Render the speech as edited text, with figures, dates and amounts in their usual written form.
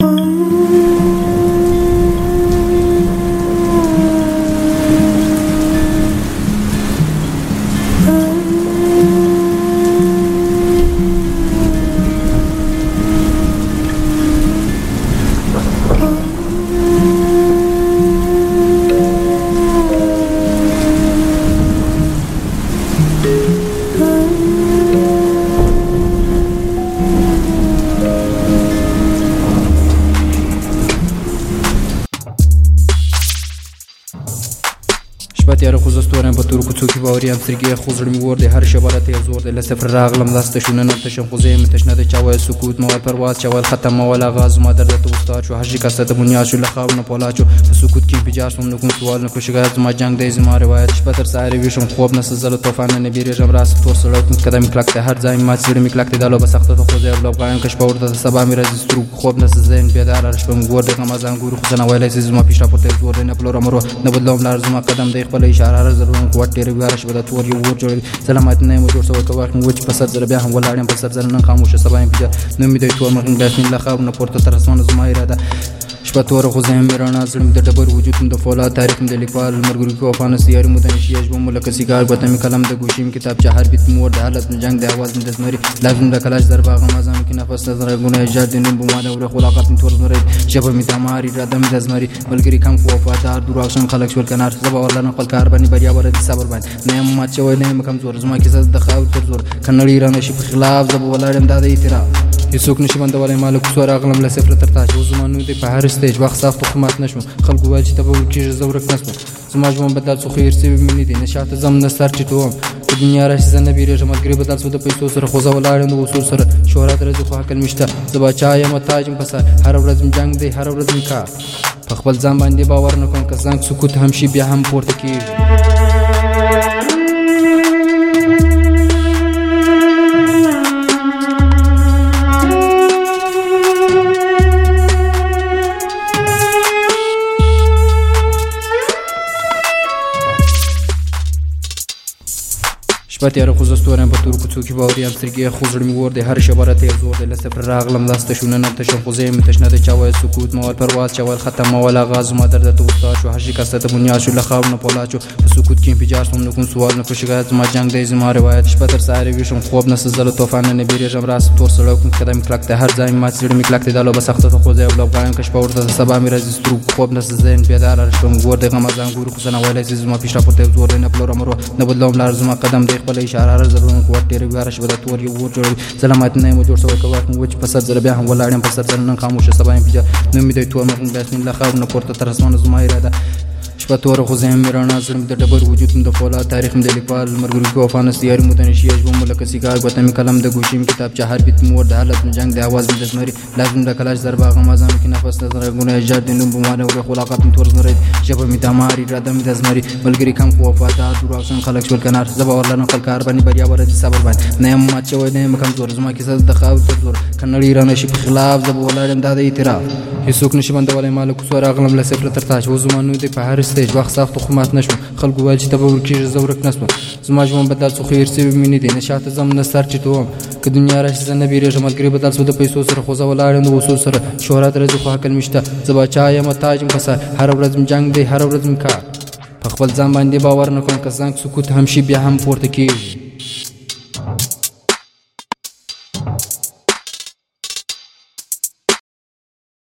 تیار خوز استورم با تور کوچوکی باوریم سرگی خوزر میورد هر شبارت زورد لسفر راغلم دستشون نتشم خوزه متشنده چوای سکوت موال پرواز چوال ختم موال آغاز ما درد تو استاد شو هرچی کاسه دنیا شو لخاو نپولا شو سکوت کیم بجاسم نکن سوال نکشگاه ما جنگ دیز ما روایت شپتر سعی ویشم خوب نسزل طوفان نبیره جم راس تور سرات قدم کلکت هر زایم ما سیر میکلکت دالو بسخت تو خوزه بلا قایم کش باورد سبا میرز استرو خوب نسزن بیدار ارش بم گورد غمازان گور خوزنا وایل سیز ما پیش راپورت زورد نپلو مرو نبدلوم لازم قدم دی خپل اشاره زرون قوت ډیر وارش بده تور یو ور جوړ سلامات نه مو جوړ سو کوه وچ په سر زره بیا هم ولاړم په سر زره نن خاموش سبایم بیا نو می دی تور مخن بسم الله خو نه پورته تر اسمان زما اراده شپه تور خو زم میرانا زلم د ډبر وجود د فولاد تاریخ د لیکوال مرګوري کو فانس یاري مدنشي یجب ملک سیګار غتم کلم د ګوشیم کتاب چهار بیت مور د حالت جنگ د आवाज د زمري لازم د کلاش در باغ مازام کې نفس نظر غونه ایجاد دین بو ماده ور خلاقات تور زمري شبه می تماری را دم د زمري ملګری کم خو وفادار دروغشن خلک شول کنار زبا ورلنه خپل کار باندې بریا ور دي صبر باندې نه ما چې وای نه کم زور زما کې زد د خاو تر زور کنړی را نشي په خلاف زبا ولارم د اعتراف هیڅوک نشي باندې مالک سور اغلم له صفر تر تاج زمانو د په هر سټیج وخت صاف حکومت نشم خلکو وایي چې تبول کې زورک نسم زما ژوند بدل څو خیر سی منی دي نشاط زم نستر چټوم په دنیا راشي زنه بیره جمع ګری بدل څو د پیسو سره خوځه ولاړم د وصول سره شهرت رزق خو حق المشته زبا چایم تاجم پسر هر ورځ جنگ دی هر ورځ کا په خپل ځان باندې باور نه کوم که ځان سکوت هم شي بیا هم پورته کیږي شپه تیار خوز استورم با تور کوچوکی باوریم سرگی خوزر میورد هر شبارت زورد لسفر راغلم دستشون نتشم خوزه متشنده چوای سکوت موال پرواز چوال ختم موال آغاز ما درد تو استاد شو هرچی کاسه دنیا شو لخاو نپولا شو سکوت کیم بجاسم نکن سوال نکشگاه ما جنگ دیز ما روایت شپتر سعی ویشم خوب نسزل طوفان نبیره جم راس تور سرات قدم کلکت هر زایم ما سیر میکلکت دالو بسخت تو خوزه بلا قایم کش باورد سبا میرز استرو خوب نسزن بیدار ارش بم گورد غمازان گور خوزنا وایل سیز ما پیش راپورت زورد نپلو مرو نبدلوم لازم قدم دی خپل اشاره زرون قوت ډیر وارش بده تور یو ور جوړ سلامات نه مو جوړ سو کوه وچ په سر زره بیا هم ولاړم په سر زره نن خاموش سبایم بیا نو می دی تور مخن بسم الله خو نه پورته تر اسمان زما اراده شپه تور خو زم میرانا زلم د ډبر وجود د فولاد تاریخ د لیکوال مرګوري کو فانس یاري مدنشي یجب ملک سیګار غتم کلم د ګوشیم کتاب چهار بیت مور د حالت جنگ د आवाज د زمري لازم د کلاش در باغ مازام کې نفس نظر غونه ایجاد دین بو ماده ور خلاقات تور زمري شبه می تماری را دم د زمري ملګری کم خو وفادار دروغشن خلک شول کنار زبا ورلنه خپل کار باندې بریا ور دي صبر باندې نه ما چې وای نه کم زور زما کې زد د خاو تر زور کنړی را نشي په خلاف زبا ولارم د اعتراف هیڅوک نشي باندې مالک سور اغلم له صفر تر تاج زمانو د په هر سټیج وخت صاف حکومت نشم خلکو وایي چې تبول کې زورک نسم زما ژوند بدل څو خیر سی منی دي نشاط زم نستر چټوم که دنیا راشي زنه بیره جمع ګری بدل څو د پیسو سره خوځه ولاړم د وصول سره شهرت رزق خو حق المشته زبا چایم تاجم پسر هر ورځ جنگ دی هر ورځ کا په خپل ځان باندې باور نه کوم که ځان سکوت هم شي بیا هم پورته کیږي